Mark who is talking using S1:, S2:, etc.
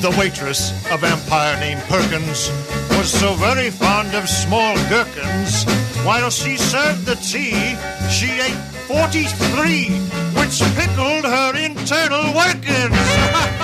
S1: The waitress of Empire named Perkins was so very fond of small gherkins. While she served the tea, she ate 43, which pickled her internal workings.